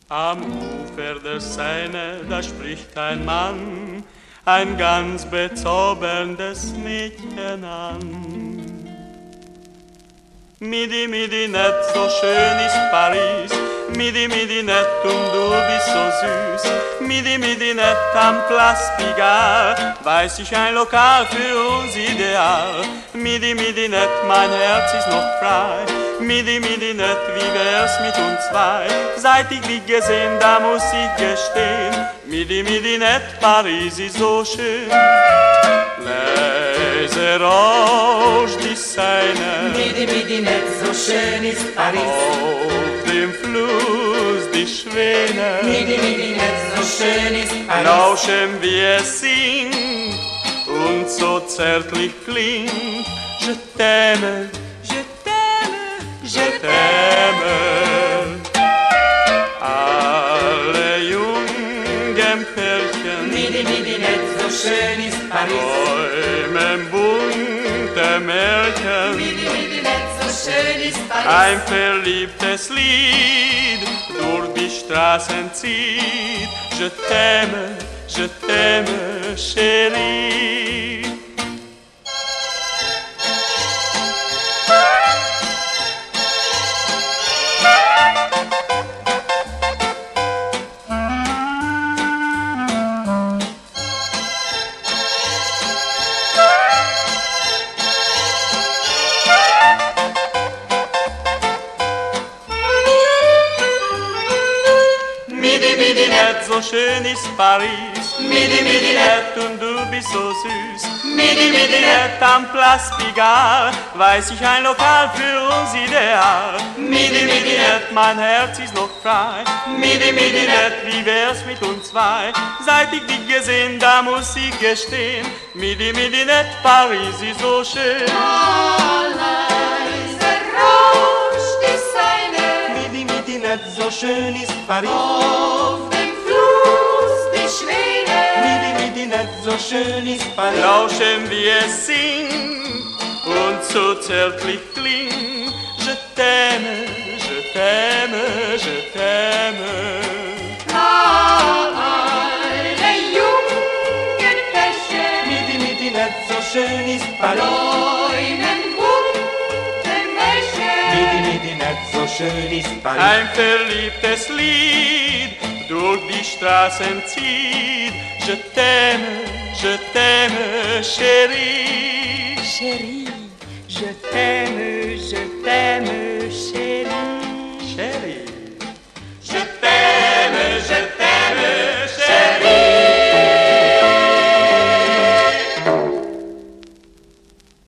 Am Ufer der Seine, da spricht ein Mann, ein ganz bezauberndes Mädchen an. Midi, midi, nett, so schön ist Paris, midi, midi, nett, und du bist so süß. Midi, midi, nett, am Place Pigalle, weiß ich ein Lokal für uns ideal. Midi, midi, nett, mein Herz ist noch frei. Midi, midi, nett, wie wär's mit uns zwei? Seit ich dich gesehen, da muss ich gestehen, midi, midi, nett, Paris ist so schön. Leise rauscht die Seine, midi, midi, nett, so schön ist Paris. Auf dem Fluss die Schwäne, midi, midi, nett, so schön ist Paris. Lauschen, wie es singt und so zärtlich klingt. Je t'aime, je t'aime, je t'aime. Alle jungen Pärchen, midi, midi, nett, so schön ist Paris. träumen bunte Märchen. Midi, midi, nett, so schön ist Paris. Ein verliebtes Lied durch die Straßen zieht. Je t'aime, chérie. Midi, midi, nett, so schön ist Paris. Midi, midi, nett, und du bist so süß. Midi, midi, nett, am Place Pigalle, weiß ich ein Lokal für uns ideal. Midi, midi, nett, mein Herz ist noch frei. Midi, midi, nett, wie wär's mit uns zwei? Seit ich dich gesehen, da muss ich gestehen, midi, midi, nett, Paris ist so schön. Leise rauscht die Seine, Midi, midi, nett, so schön ist Paris. auf dem Fluss die Schwäne. Midi, midi, nett, so schön ist Paris. Lauschen, wie es singt und so zärtlich klingt. Je t'aime, je t'aime, je t'aime. Alle jungen Pärchen, Midi, midi, nett, so schön ist Paris. träumen bunte Märchen. Midi, midi, nett, so schön ist Paris. Ein verliebtes Lied durch die Straßen zieht. Je t'aime, chérie. Chérie, je t'aime, chérie.